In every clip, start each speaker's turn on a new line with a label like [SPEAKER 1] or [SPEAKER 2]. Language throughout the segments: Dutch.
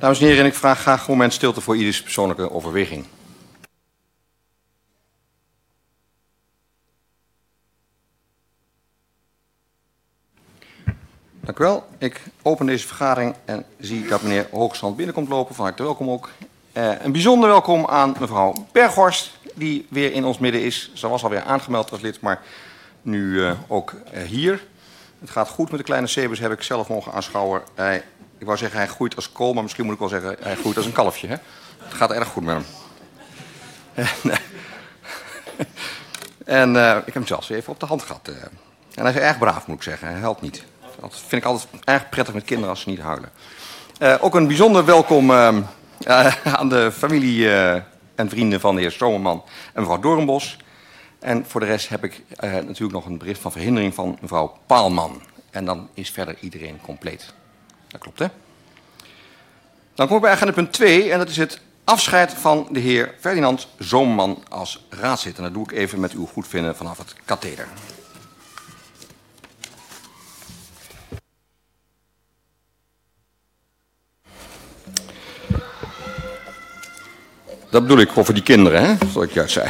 [SPEAKER 1] Dames en heren, ik vraag graag een moment stilte voor ieders persoonlijke overweging. Dank u wel. Ik open deze vergadering en zie dat meneer Hoogstand binnenkomt lopen. Van harte welkom ook. Een bijzonder welkom aan mevrouw Berghorst, die weer in ons midden is. Ze was alweer aangemeld als lid, maar nu ook hier. Het gaat goed met de kleine Sebus, heb ik zelf mogen aanschouwen. Ik wou zeggen hij groeit als kool, maar misschien moet ik wel zeggen hij groeit als een kalfje. Hè? Het gaat erg goed met hem. En ik heb hem zelfs even op de hand gehad. En hij is erg braaf, moet ik zeggen. Hij helpt niet. Dat vind ik altijd erg prettig met kinderen als ze niet huilen. Ook een bijzonder welkom aan de familie en vrienden van de heer Zomerman en mevrouw Doornbos. En voor de rest heb ik natuurlijk nog een bericht van verhindering van mevrouw Paalman. En dan is verder iedereen compleet. Dat klopt, hè? Dan kom ik bij agenda punt 2 en dat is het afscheid van de heer Ferdinand Zomerman als raadslid. En dat doe ik even met uw goedvinden vanaf het katheder. Dat bedoel ik over die kinderen, hè? Zoals ik juist zei.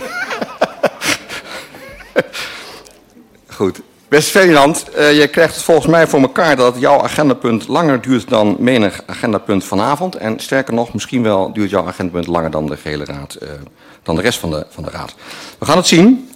[SPEAKER 1] Goed. Beste Ferdinand, je krijgt het volgens mij voor elkaar dat jouw agendapunt langer duurt dan menig agendapunt vanavond. En sterker nog, misschien wel duurt jouw agendapunt langer dan de gehele raad, dan de rest van de raad. We gaan het zien.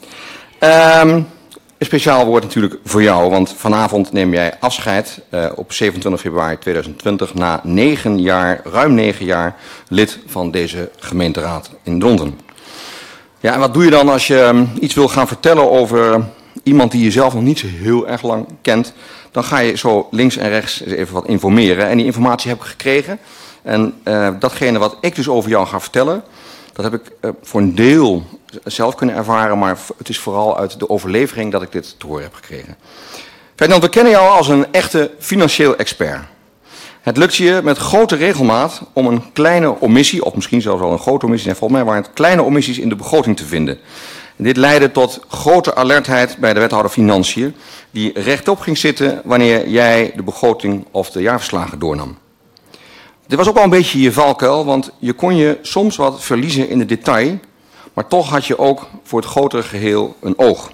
[SPEAKER 1] Een speciaal woord natuurlijk voor jou, want vanavond neem jij afscheid op 27 februari 2020 na ruim 9 jaar lid van deze gemeenteraad in Dronten. Ja, en wat doe je dan als je iets wil gaan vertellen over iemand die je zelf nog niet zo heel erg lang kent? Dan ga je zo links en rechts even wat informeren. En die informatie heb ik gekregen. En datgene wat ik dus over jou ga vertellen, dat heb ik voor een deel zelf kunnen ervaren, maar het is vooral uit de overlevering dat ik dit te horen heb gekregen. Ferdinand, we kennen jou als een echte financieel expert. Het lukt je met grote regelmaat om een kleine omissie, of misschien zelfs wel een grote omissie, en volgens mij waren het kleine omissies in de begroting te vinden. En dit leidde tot grote alertheid bij de wethouder Financiën, die rechtop ging zitten wanneer jij de begroting of de jaarverslagen doornam. Dit was ook wel een beetje je valkuil, want je kon je soms wat verliezen in de detail, maar toch had je ook voor het grotere geheel een oog.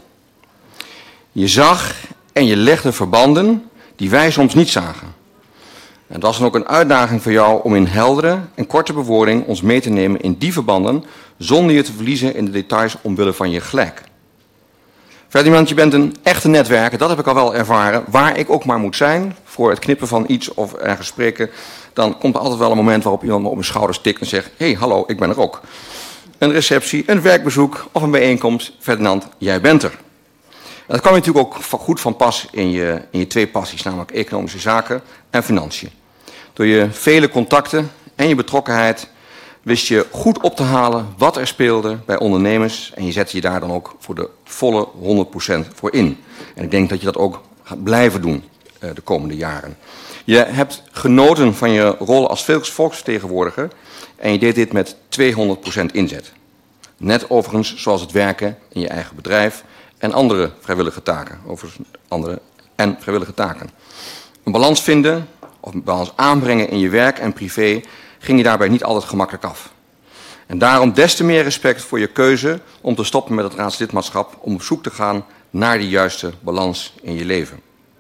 [SPEAKER 1] Je zag en je legde verbanden die wij soms niet zagen. En het was dan ook een uitdaging voor jou om in heldere en korte bewoording ons mee te nemen in die verbanden, zonder je te verliezen in de details omwille van je gelijk. Ferdinand, je bent een echte netwerker, dat heb ik al wel ervaren. Waar ik ook maar moet zijn, voor het knippen van iets of ergens spreken, dan komt er altijd wel een moment waarop iemand me op mijn schouders tikt en zegt, hé, hallo, ik ben er ook. Een receptie, een werkbezoek of een bijeenkomst, Ferdinand, jij bent er. Dat kwam natuurlijk ook goed van pas in je twee passies, namelijk economische zaken en financiën. Door je vele contacten en je betrokkenheid wist je goed op te halen wat er speelde bij ondernemers en je zette je daar dan ook voor de volle 100% voor in. En ik denk dat je dat ook gaat blijven doen de komende jaren. Je hebt genoten van je rol als volksvertegenwoordiger en je deed dit met 200% inzet. Net overigens zoals het werken in je eigen bedrijf en andere vrijwillige taken. Een balans vinden of een balans aanbrengen in je werk en privé ging je daarbij niet altijd gemakkelijk af. En daarom des te meer respect voor je keuze om te stoppen met het raadslidmaatschap, om op zoek te gaan naar die juiste balans in je leven.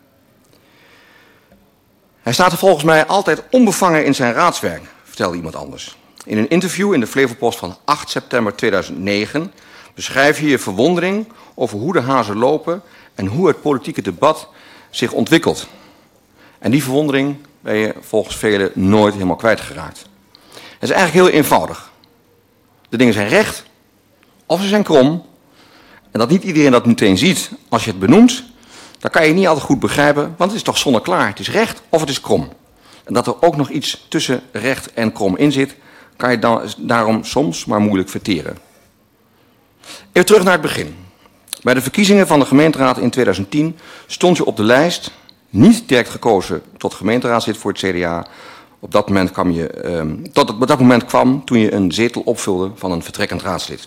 [SPEAKER 1] Hij staat er volgens mij altijd onbevangen in zijn raadswerk, vertelde iemand anders. In een interview in de Flevopost van 8 september 2009 beschrijf je je verwondering over hoe de hazen lopen en hoe het politieke debat zich ontwikkelt. En die verwondering ben je volgens velen nooit helemaal kwijtgeraakt. Het is eigenlijk heel eenvoudig. De dingen zijn recht of ze zijn krom. En dat niet iedereen dat meteen ziet als je het benoemt, dan kan je niet altijd goed begrijpen, want het is toch zonneklaar. Het is recht of het is krom. En dat er ook nog iets tussen recht en krom in zit, kan je daarom soms maar moeilijk verteren. Even terug naar het begin. Bij de verkiezingen van de gemeenteraad in 2010 stond je op de lijst, niet direct gekozen tot gemeenteraadslid voor het CDA. Op dat moment kwam toen je een zetel opvulde van een vertrekkend raadslid.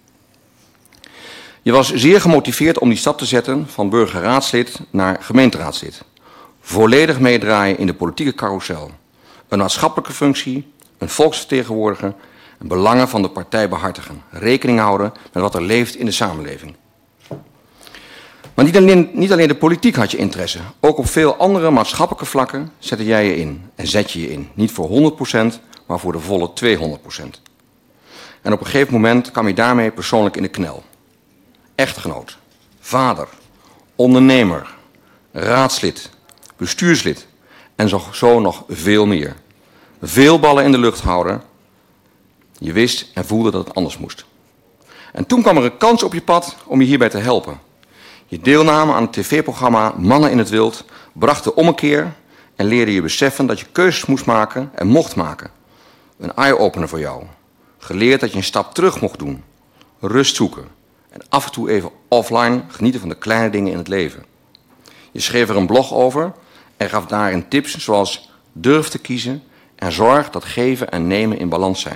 [SPEAKER 1] Je was zeer gemotiveerd om die stap te zetten van burgerraadslid naar gemeenteraadslid. Volledig meedraaien in de politieke carousel. een maatschappelijke functie, een volksvertegenwoordiger en belangen van de partij behartigen. Rekening houden met wat er leeft in de samenleving. Maar niet alleen de politiek had je interesse. Ook op veel andere maatschappelijke vlakken zette jij je in. En zet je je in. Niet voor 100%, maar voor de volle 200%. En op een gegeven moment kwam je daarmee persoonlijk in de knel. Echtgenoot, vader, ondernemer, raadslid, bestuurslid en zo nog veel meer. Veel ballen in de lucht houden. Je wist en voelde dat het anders moest. En toen kwam er een kans op je pad om je hierbij te helpen. Je deelname aan het tv-programma Mannen in het Wild bracht de ommekeer en leerde je beseffen dat je keuzes moest maken en mocht maken. Een eye-opener voor jou. Geleerd dat je een stap terug mocht doen. Rust zoeken. En af en toe even offline genieten van de kleine dingen in het leven. Je schreef er een blog over en gaf daarin tips zoals durf te kiezen en zorg dat geven en nemen in balans zijn.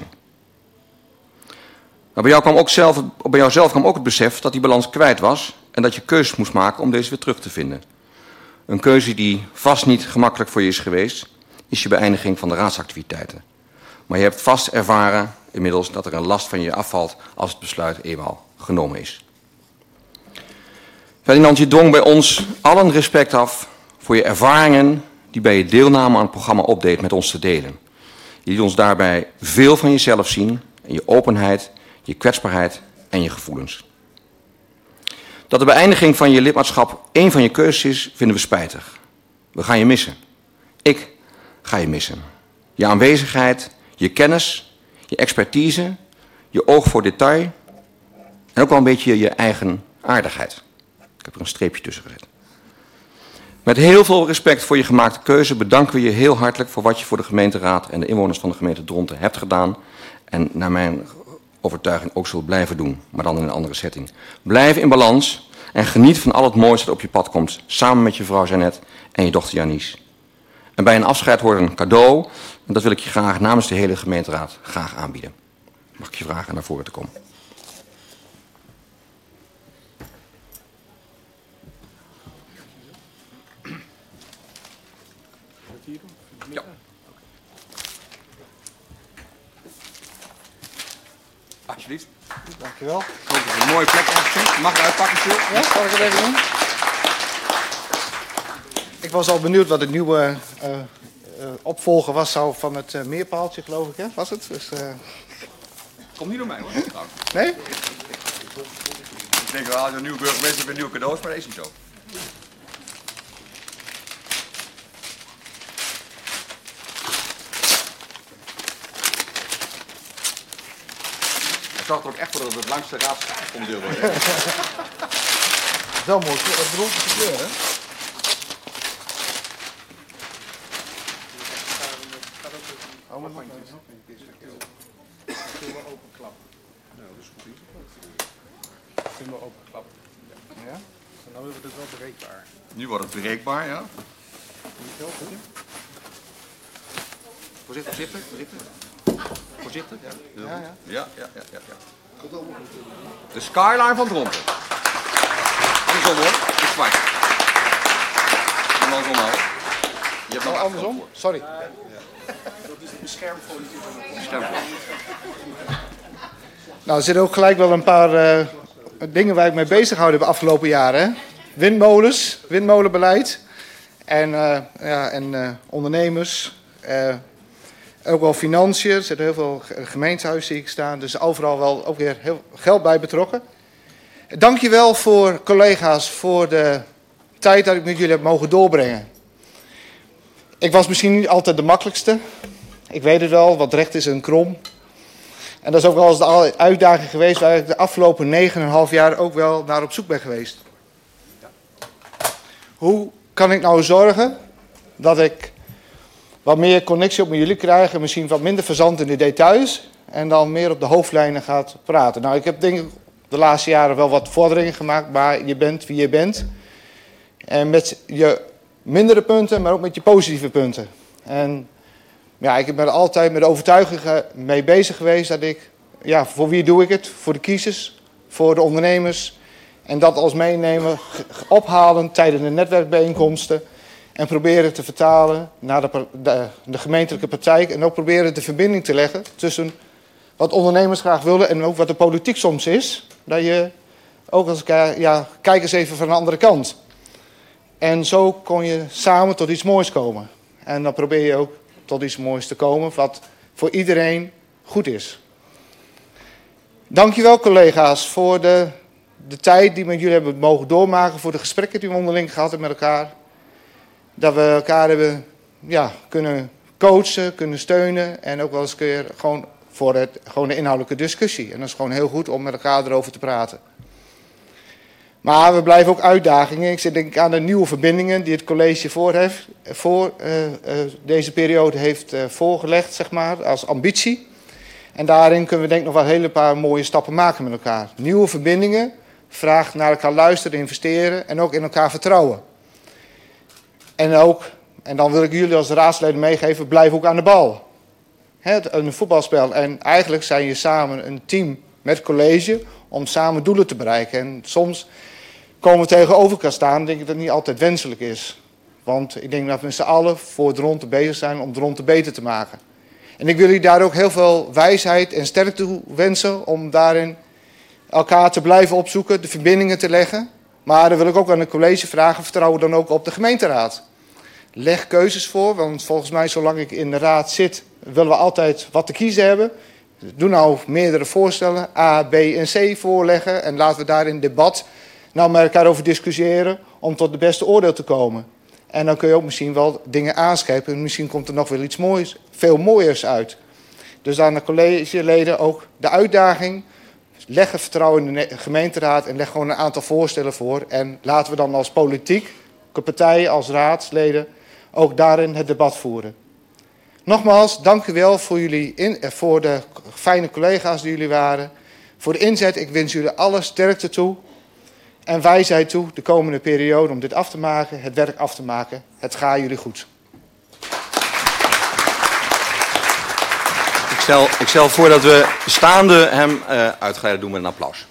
[SPEAKER 1] Maar bij jouzelf kwam ook het besef dat die balans kwijt was en dat je keuzes moest maken om deze weer terug te vinden. Een keuze die vast niet gemakkelijk voor je is geweest, is je beëindiging van de raadsactiviteiten. Maar je hebt vast ervaren inmiddels dat er een last van je afvalt als het besluit eenmaal genomen is. Ferdinand, je dwong bij ons allen respect af voor je ervaringen die bij je deelname aan het programma opdeed met ons te delen. Je liet ons daarbij veel van jezelf zien en je openheid, je kwetsbaarheid en je gevoelens. Dat de beëindiging van je lidmaatschap één van je keuzes is, vinden we spijtig. We gaan je missen. Ik ga je missen. Je aanwezigheid, je kennis, je expertise, je oog voor detail en ook wel een beetje je eigen aardigheid. Ik heb er een streepje tussen gezet. Met heel veel respect voor je gemaakte keuze bedanken we je heel hartelijk voor wat je voor de gemeenteraad en de inwoners van de gemeente Dronten hebt gedaan. En naar mijn overtuiging ook zult blijven doen, maar dan in een andere setting. Blijf in balans en geniet van al het moois dat op je pad komt, samen met je vrouw Jeannette en je dochter Janice. En bij een afscheid hoort een cadeau, en dat wil ik je graag namens de hele gemeenteraad graag aanbieden. Mag ik je vragen naar voren te komen? Ja. Alsjeblieft.
[SPEAKER 2] Dankjewel.
[SPEAKER 1] Ik hoop dat je een mooie plek ergens vindt. Mag ik uitpakken, Sjoerd?
[SPEAKER 2] Ja, zal ik het even doen? Ik was al benieuwd wat het nieuwe opvolger was van het meerpaaltje, geloof ik, hè? Was het? Dus,
[SPEAKER 1] Kom niet door mij, hoor.
[SPEAKER 2] nee?
[SPEAKER 1] Ik denk wel, als een nieuwe burgemeester met nieuwe cadeaus, maar dat is niet zo. Ik zag er ook echt voor dat het langste raadsonderdeel wordt.
[SPEAKER 2] Wel mooi, het dronken kleur, hè? Oh, maar
[SPEAKER 3] Kunnen we openklappen.
[SPEAKER 2] ja?
[SPEAKER 3] Dan hebben we het wel bereikbaar.
[SPEAKER 1] Nu wordt het bereikbaar, ja. Voorzichtig, voorzichtig, voorzichtig. Voorzichtig, ja.
[SPEAKER 2] Ja, ja.
[SPEAKER 1] Ja. De skyline van Dronten. Andersom hoor, het is zwart. Andersom houden. Je hebt nog
[SPEAKER 2] Oh, andersom? Sorry.
[SPEAKER 3] Dat is de beschermfolie.
[SPEAKER 2] Nou, er zitten ook gelijk wel een paar dingen waar ik mee bezig houden de afgelopen jaren. Hè? Windmolens, windmolenbeleid en ondernemers. Ook wel financiën, er zitten heel veel gemeentehuizen zie ik staan. Dus overal wel ook weer heel geld bij betrokken. Dankjewel voor collega's voor de tijd dat ik met jullie heb mogen doorbrengen. Ik was misschien niet altijd de makkelijkste. Ik weet het wel, wat recht is en krom. En dat is ook wel eens de uitdaging geweest waar ik de afgelopen 9,5 jaar ook wel naar op zoek ben geweest. Hoe kan ik nou zorgen dat ik wat meer connectie op met jullie krijg en misschien wat minder verzand in de details en dan meer op de hoofdlijnen gaat praten. Nou, ik heb denk ik de laatste jaren wel wat vorderingen gemaakt, maar je bent wie je bent. En met je mindere punten, maar ook met je positieve punten. En ja, ik ben er altijd met de overtuiging mee bezig geweest dat ik, ja, voor wie doe ik het? Voor de kiezers, voor de ondernemers. En dat als meenemer ophalen tijdens de netwerkbijeenkomsten. En proberen te vertalen naar de gemeentelijke praktijk. En ook proberen de verbinding te leggen tussen wat ondernemers graag willen en ook wat de politiek soms is. Dat je ook als kijk eens even van de andere kant. En zo kon je samen tot iets moois komen. En dan probeer je ook tot iets moois te komen wat voor iedereen goed is. Dankjewel collega's voor de tijd die we met jullie hebben mogen doormaken. Voor de gesprekken die we onderling gehad hebben met elkaar. Dat we elkaar hebben kunnen coachen, kunnen steunen. En ook wel eens keer gewoon voor gewoon de inhoudelijke discussie. En dat is gewoon heel goed om met elkaar erover te praten. Maar we blijven ook uitdagingen. Ik denk aan de nieuwe verbindingen die het college voor deze periode heeft voorgelegd, zeg maar, als ambitie. En daarin kunnen we denk ik nog wel een hele paar mooie stappen maken met elkaar. Nieuwe verbindingen, vraag naar elkaar luisteren, investeren en ook in elkaar vertrouwen. En dan wil ik jullie als raadsleden meegeven, blijf ook aan de bal. Een voetbalspel. En eigenlijk zijn je samen een team met college om samen doelen te bereiken. En soms komen we tegenover elkaar staan, denk ik dat het niet altijd wenselijk is. Want ik denk dat we met z'n allen voor de ronde bezig zijn om de ronde beter te maken. En ik wil jullie daar ook heel veel wijsheid en sterkte toe wensen om daarin elkaar te blijven opzoeken, de verbindingen te leggen. Maar dan wil ik ook aan het college vragen, vertrouwen dan ook op de gemeenteraad. Leg keuzes voor, want volgens mij zolang ik in de raad zit, willen we altijd wat te kiezen hebben. Doe nou meerdere voorstellen, A, B en C voorleggen en laten we daar in debat nou met elkaar over discussiëren om tot de beste oordeel te komen. En dan kun je ook misschien wel dingen aanscherpen en misschien komt er nog wel iets moois, veel mooiers uit. Dus aan de collegeleden ook de uitdaging, leg het vertrouwen in de gemeenteraad en leg gewoon een aantal voorstellen voor. En laten we dan als politiek, partijen, als raadsleden ook daarin het debat voeren. Nogmaals, dank u wel voor de fijne collega's die jullie waren. Voor de inzet, ik wens jullie alle sterkte toe en wijsheid toe de komende periode om dit af te maken, het werk af te maken. Het gaat jullie goed.
[SPEAKER 1] Ik stel voor dat we staande hem uitgeleid doen met een applaus.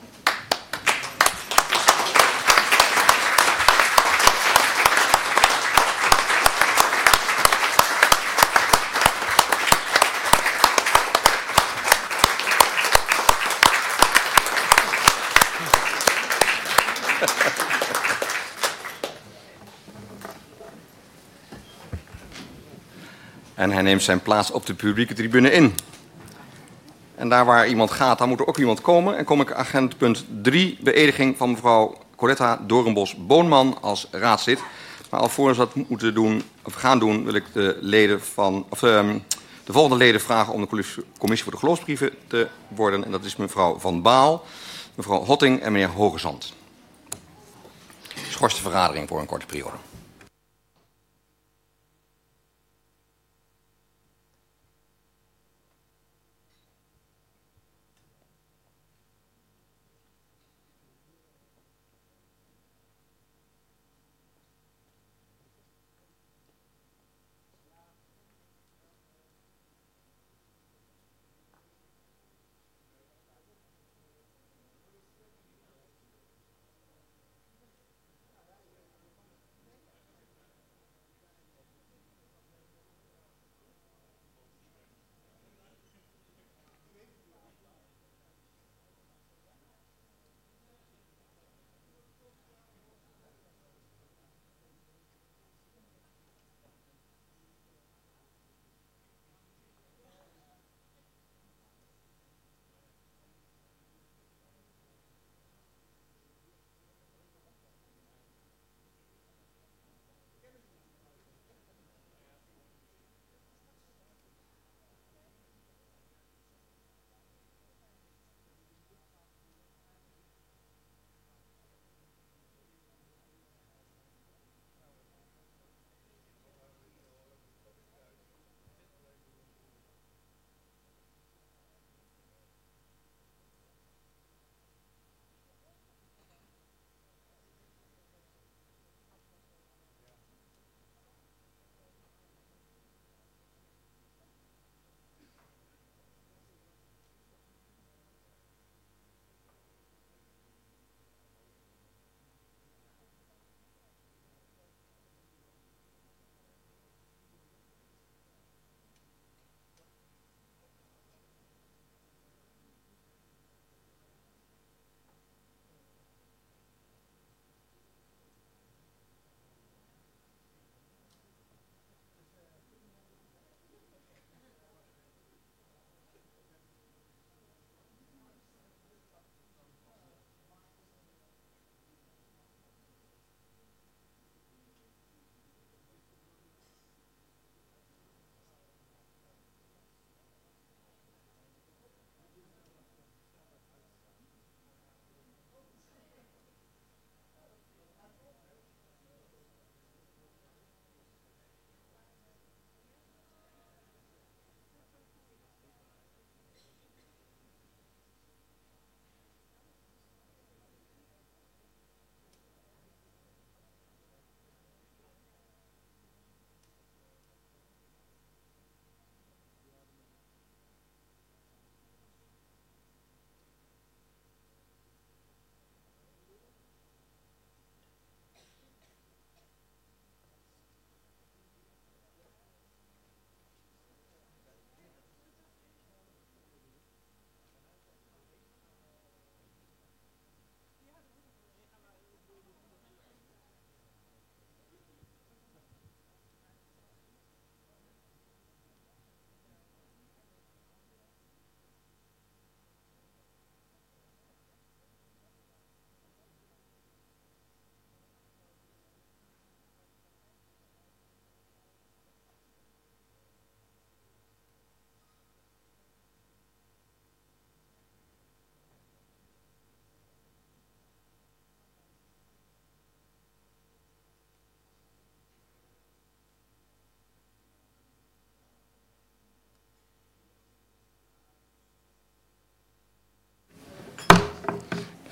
[SPEAKER 1] En hij neemt zijn plaats op de publieke tribune in. En daar waar iemand gaat, daar moet er ook iemand komen. En kom ik agenda punt 3, beëdiging van mevrouw Coletta Doornbos-Boonman als raadslid. Maar alvorens we dat gaan doen, wil ik de volgende leden vragen om de commissie voor de geloofsbrieven te worden. En dat is mevrouw Van Baal, mevrouw Hotting en meneer Hogezand. Schors de vergadering voor een korte periode.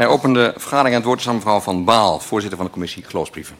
[SPEAKER 1] Hij opent de vergadering en het woord is aan mevrouw Van Baal, voorzitter van de commissie Geloofsbrieven.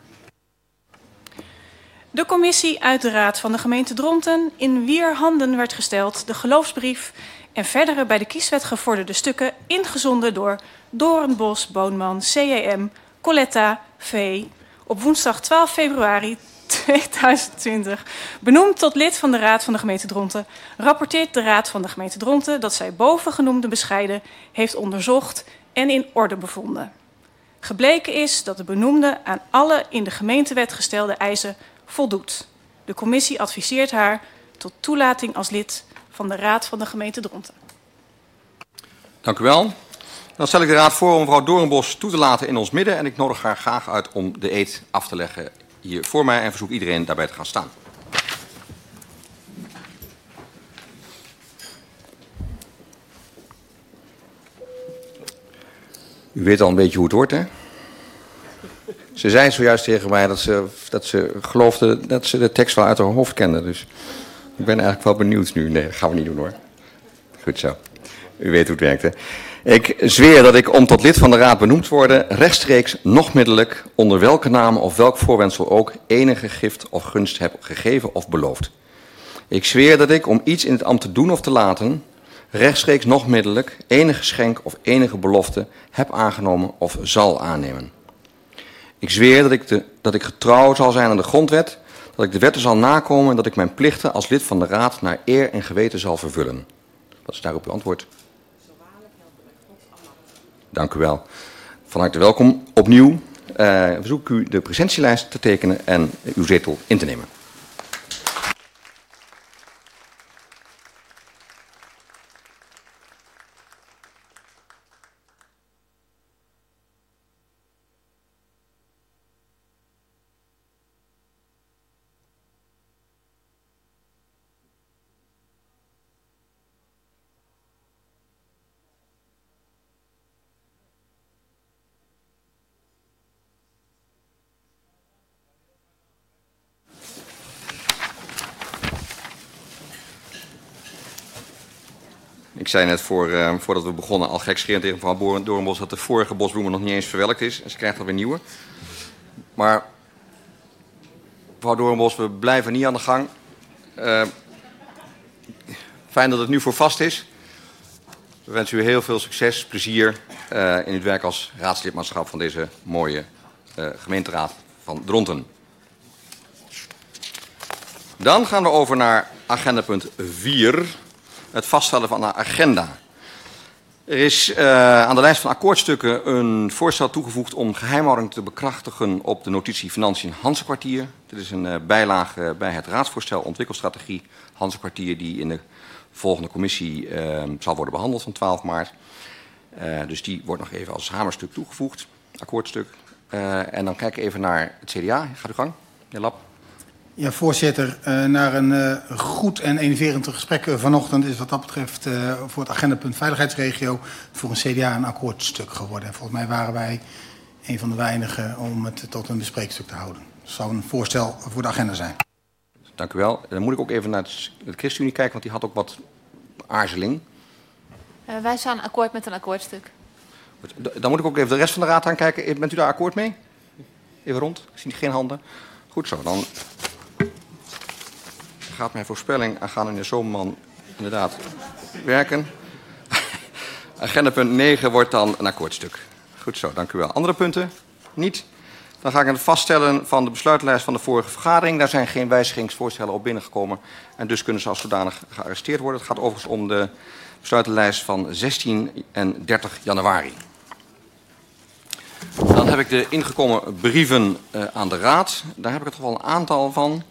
[SPEAKER 4] De commissie uit de Raad van de gemeente Dronten, in wier handen werd gesteld de geloofsbrief en verdere bij de kieswet gevorderde stukken ingezonden door Doornbos, Boonman, CEM, Coletta, V. op woensdag 12 februari 2020, benoemd tot lid van de Raad van de gemeente Dronten, rapporteert de Raad van de gemeente Dronten dat zij bovengenoemde bescheiden heeft onderzocht en in orde bevonden. Gebleken is dat de benoemde aan alle in de gemeentewet gestelde eisen voldoet. De commissie adviseert haar tot toelating als lid van de Raad van de gemeente Dronten.
[SPEAKER 1] Dank u wel. Dan stel ik de raad voor om mevrouw Doornbos toe te laten in ons midden. En ik nodig haar graag uit om de eed af te leggen hier voor mij en verzoek iedereen daarbij te gaan staan. U weet al een beetje hoe het wordt, hè? Ze zei zojuist tegen mij dat ze geloofde dat ze de tekst wel uit haar hoofd kende. Dus ik ben eigenlijk wel benieuwd nu. Nee, dat gaan we niet doen hoor. Goed zo. U weet hoe het werkt, hè? Ik zweer dat ik om tot lid van de raad benoemd word, rechtstreeks, nog middelijk, onder welke naam of welk voorwendsel ook, enige gift of gunst heb gegeven of beloofd. Ik zweer dat ik om iets in het ambt te doen of te laten, rechtstreeks, nog middelijk, enige geschenk of enige belofte heb aangenomen of zal aannemen. Ik zweer dat ik getrouw zal zijn aan de grondwet, dat ik de wetten zal nakomen en dat ik mijn plichten als lid van de raad naar eer en geweten zal vervullen. Wat is daarop uw antwoord? Dank u wel. Van harte welkom opnieuw. Verzoek u de presentielijst te tekenen en uw zetel in te nemen. Ik zei net voordat we begonnen al gekscherend tegen mevrouw Doornbos dat de vorige bosbloemen nog niet eens verwelkt is. En ze krijgt alweer nieuwe. Maar mevrouw Doornbos, we blijven niet aan de gang. Fijn dat het nu voor vast is. We wensen u heel veel succes, plezier in het werk als raadslidmaatschap van deze mooie gemeenteraad van Dronten. Dan gaan we over naar agendapunt 4. Het vaststellen van de agenda. Er is aan de lijst van akkoordstukken een voorstel toegevoegd om geheimhouding te bekrachtigen op de notitie Financiën Hansekwartier. Dit is een bijlage bij het raadsvoorstel ontwikkelstrategie Hansekwartier die in de volgende commissie zal worden behandeld van 12 maart. Dus die wordt nog even als hamerstuk toegevoegd, akkoordstuk. En dan kijk ik even naar het CDA. Gaat u gang, meneer Lap.
[SPEAKER 5] Ja, voorzitter. Na een goed en enerverend gesprek vanochtend is wat dat betreft voor het agendapunt veiligheidsregio voor een CDA een akkoordstuk geworden. En volgens mij waren wij een van de weinigen om het tot een bespreekstuk te houden. Dat zou een voorstel voor de agenda zijn.
[SPEAKER 1] Dank u wel. Dan moet ik ook even naar de ChristenUnie kijken, want die had ook wat aarzeling.
[SPEAKER 6] Wij staan akkoord met een akkoordstuk.
[SPEAKER 1] Dan moet ik ook even de rest van de raad aankijken. Bent u daar akkoord mee? Even rond. Ik zie geen handen. Goed zo, dan gaat mijn voorspelling aangaande meneer Zomerman inderdaad werken. Agendapunt 9 wordt dan een akkoordstuk. Goed zo, dank u wel. Andere punten? Niet? Dan ga ik aan het vaststellen van de besluitlijst van de vorige vergadering. Daar zijn geen wijzigingsvoorstellen op binnengekomen. En dus kunnen ze als zodanig gearresteerd worden. Het gaat overigens om de besluitenlijst van 16 en 30 januari. Dan heb ik de ingekomen brieven aan de raad. Daar heb ik er toch wel een aantal van.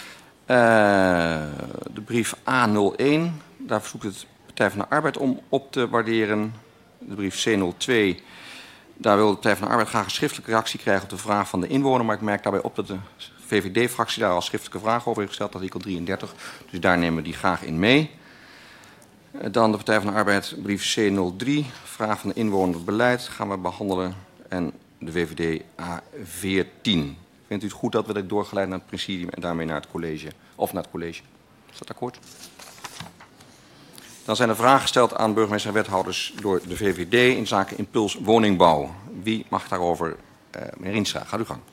[SPEAKER 1] De brief A01, daar verzoekt het Partij van de Arbeid om op te waarderen. De brief C02, daar wil de Partij van de Arbeid graag een schriftelijke reactie krijgen op de vraag van de inwoner. Maar ik merk daarbij op dat de VVD-fractie daar al schriftelijke vragen over heeft gesteld, artikel 33. Dus daar nemen we die graag in mee. Dan de Partij van de Arbeid, brief C03, vraag van de inwoner beleid, gaan we behandelen. En de VVD A14. Vindt u het goed dat we dit doorgeleid naar het presidium en daarmee naar het college? Of naar het college? Is dat akkoord? Dan zijn er vragen gesteld aan burgemeester en wethouders door de VVD in zaken impuls woningbouw. Wie mag daarover? Meneer Rienstra, gaat uw gang.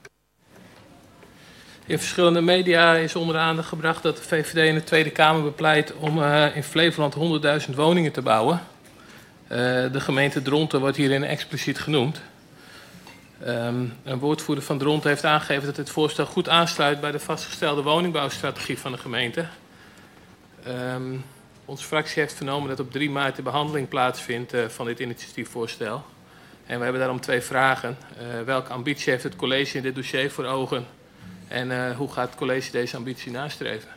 [SPEAKER 7] In verschillende media is onder de aandacht gebracht dat de VVD in de Tweede Kamer bepleit om in Flevoland 100.000 woningen te bouwen. De gemeente Dronten wordt hierin expliciet genoemd. Een woordvoerder van Dronten heeft aangegeven dat dit voorstel goed aansluit bij de vastgestelde woningbouwstrategie van de gemeente. Onze fractie heeft vernomen dat op 3 maart de behandeling plaatsvindt van dit initiatiefvoorstel. En we hebben daarom 2 vragen. Welke ambitie heeft het college in dit dossier voor ogen? En hoe gaat het college deze ambitie nastreven?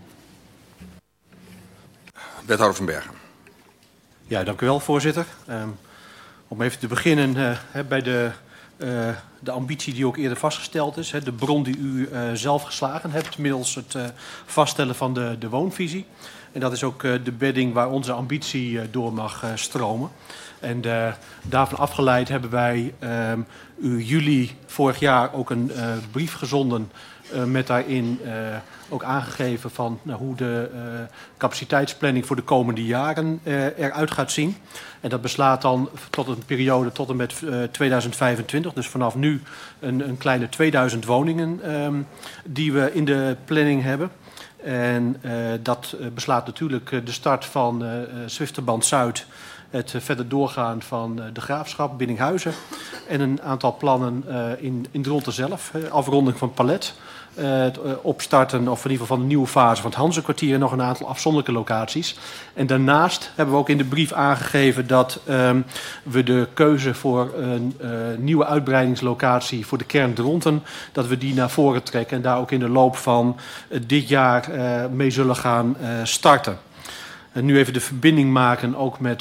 [SPEAKER 1] Wethouder Van Bergen.
[SPEAKER 8] Ja, dank u wel, voorzitter. Om even te beginnen bij de ambitie die ook eerder vastgesteld is. De bron die u zelf geslagen hebt middels het vaststellen van de woonvisie. En dat is ook de bedding waar onze ambitie door mag stromen. En daarvan afgeleid hebben wij u juli vorig jaar ook een brief gezonden met daarin ook aangegeven van hoe de capaciteitsplanning voor de komende jaren eruit gaat zien. En dat beslaat dan tot een periode tot en met 2025. Dus vanaf nu een kleine 2000 woningen die we in de planning hebben. En dat beslaat natuurlijk de start van Zwifterband Zuid, het verder doorgaan van de Graafschap, Biddinghuizen en een aantal plannen in Dronten zelf. Afronding van Palet, het opstarten of in ieder geval van de nieuwe fase van het Hanzekwartier en nog een aantal afzonderlijke locaties. En daarnaast hebben we ook in de brief aangegeven dat we de keuze voor een nieuwe uitbreidingslocatie voor de kern Dronten, dat we die naar voren trekken en daar ook in de loop van dit jaar mee zullen gaan starten. En nu even de verbinding maken ook met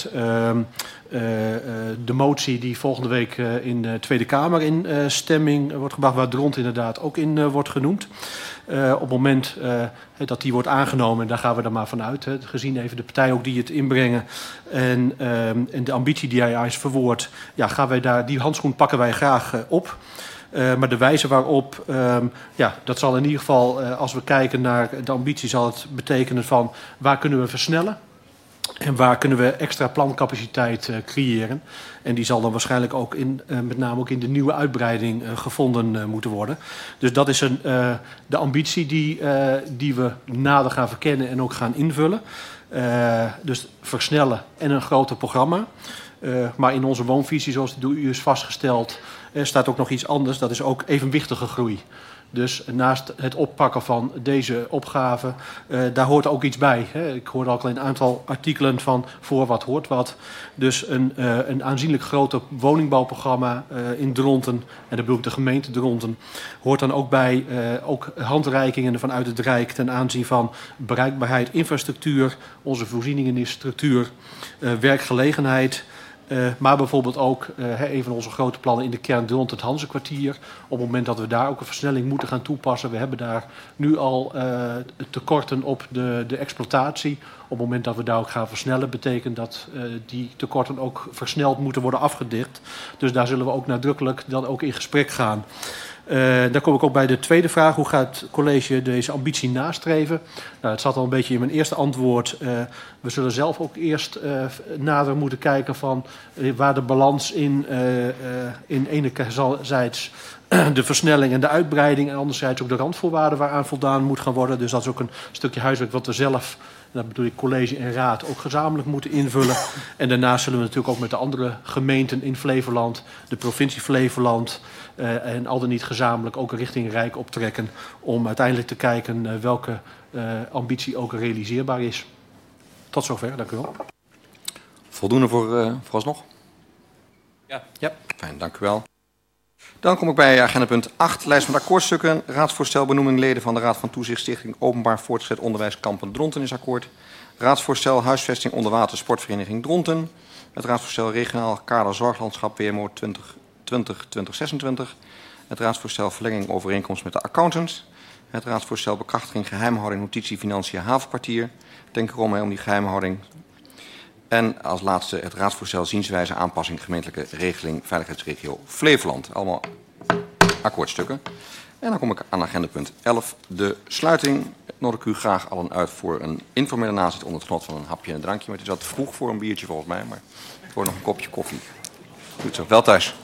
[SPEAKER 8] de motie die volgende week in de Tweede Kamer in stemming wordt gebracht, waar Dronten inderdaad ook in wordt genoemd. Op het moment dat die wordt aangenomen, en daar gaan we er maar vanuit, gezien even de partijen ook die het inbrengen en de ambitie die hij is verwoord, ja, gaan wij die handschoen pakken wij graag op. Maar de wijze waarop, dat zal in ieder geval, als we kijken naar de ambitie, zal het betekenen van waar kunnen we versnellen en waar kunnen we extra plancapaciteit creëren. En die zal dan waarschijnlijk ook met name ook in de nieuwe uitbreiding gevonden moeten worden. Dus dat is de ambitie die we nader gaan verkennen en ook gaan invullen. Dus versnellen en een groter programma. Maar in onze woonvisie, zoals die door u is vastgesteld, staat ook nog iets anders. Dat is ook evenwichtige groei. Dus naast het oppakken van deze opgave, daar hoort ook iets bij. Ik hoorde ook al een aantal artikelen van voor wat hoort wat. Dus een aanzienlijk groter woningbouwprogramma in Dronten, en dat bedoel ik de gemeente Dronten, hoort dan ook bij ook handreikingen vanuit het Rijk ten aanzien van bereikbaarheid, infrastructuur, onze voorzieningen in structuur, werkgelegenheid. Maar bijvoorbeeld ook een van onze grote plannen in de kern Dronten, het Hanzekwartier. Op het moment dat we daar ook een versnelling moeten gaan toepassen. We hebben daar nu al tekorten op de exploitatie. Op het moment dat we daar ook gaan versnellen, betekent dat die tekorten ook versneld moeten worden afgedicht. Dus daar zullen we ook nadrukkelijk dan ook in gesprek gaan. Dan kom ik ook bij de tweede vraag. Hoe gaat het college deze ambitie nastreven? Nou, het zat al een beetje in mijn eerste antwoord. We zullen zelf ook eerst nader moeten kijken van waar de balans in enerzijds de versnelling en de uitbreiding en anderzijds ook de randvoorwaarden waaraan voldaan moet gaan worden. Dus dat is ook een stukje huiswerk wat we zelf, dat bedoel ik college en raad, ook gezamenlijk moeten invullen. En daarnaast zullen we natuurlijk ook met de andere gemeenten in Flevoland, de provincie Flevoland en al dan niet gezamenlijk ook richting Rijk optrekken om uiteindelijk te kijken welke ambitie ook realiseerbaar is. Tot zover, dank u wel.
[SPEAKER 1] Voldoende vooralsnog?
[SPEAKER 7] Ja.
[SPEAKER 1] Fijn, dank u wel. Dan kom ik bij agenda punt 8, lijst met akkoordstukken. Raadsvoorstel benoeming leden van de Raad van Toezicht Stichting Openbaar Voortgezet Onderwijs Kampen Dronten is akkoord. Raadsvoorstel huisvesting onderwater sportvereniging Dronten. Het raadsvoorstel regionaal kader zorglandschap WMO 2020-2026. Het raadsvoorstel verlenging overeenkomst met de accountants. Het raadsvoorstel bekrachtiging geheimhouding notitie financiën havenkwartier. Denk erom om die geheimhouding. En als laatste het raadsvoorstel zienswijze aanpassing gemeentelijke regeling veiligheidsregio Flevoland. Allemaal akkoordstukken. En dan kom ik aan agenda punt 11, de sluiting. nodig ik u graag allen uit voor een informele nazit onder het genot van een hapje en een drankje. Maar het is wat vroeg voor een biertje volgens mij, maar voor nog een kopje koffie. Goed zo, wel thuis.